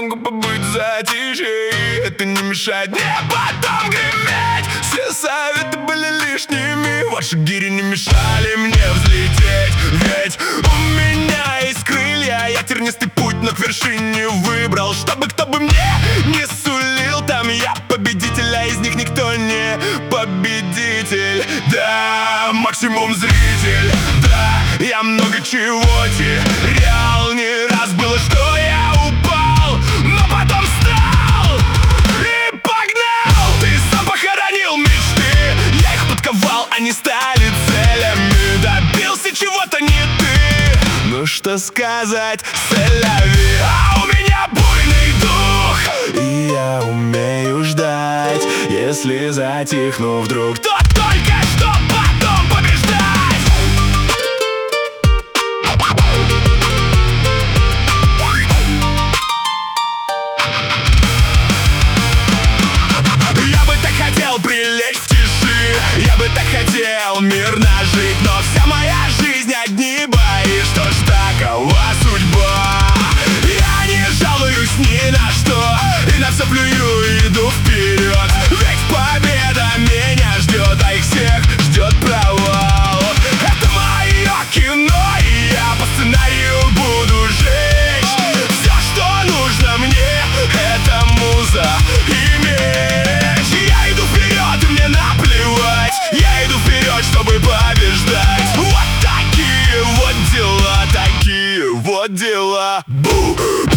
могу побыть затишье, и это не мешает мне потом греметь. Все советы были лишними, ваши гири не мешали мне взлететь. Ведь у меня есть крылья, я тернистый путь, но к вершине выбрал. Чтобы кто бы мне не сулил, там я победитель, а из них никто не победитель. Да, максимум зритель, да, я много чего терял. Не раз было, что я упал, но потом встал и погнал. Ты сам похоронил мечты, я их подковал, они стали целями. Добился чего-то не ты, ну что сказать, c'est-la-vie. А у меня буйный дух, и я умею ждать. Если затихну вдруг, то только что потом побеждать. Я бы так хотел прилечь в тиши, я бы так хотел мирно жить, но вся моя жизнь одни бои. Что ж, такова судьба. Я не жалуюсь ни на что, и на все плюю и иду вперед. Ведь победа меня ждет, а их всех ждет провал. Это мое кино, и я по сценарию буду жечь. Все, что нужно мне, это муза и меч. Я иду вперед, и мне наплевать, я иду вперед, чтобы побеждать. Вот такие вот дела, такие вот дела. Бу!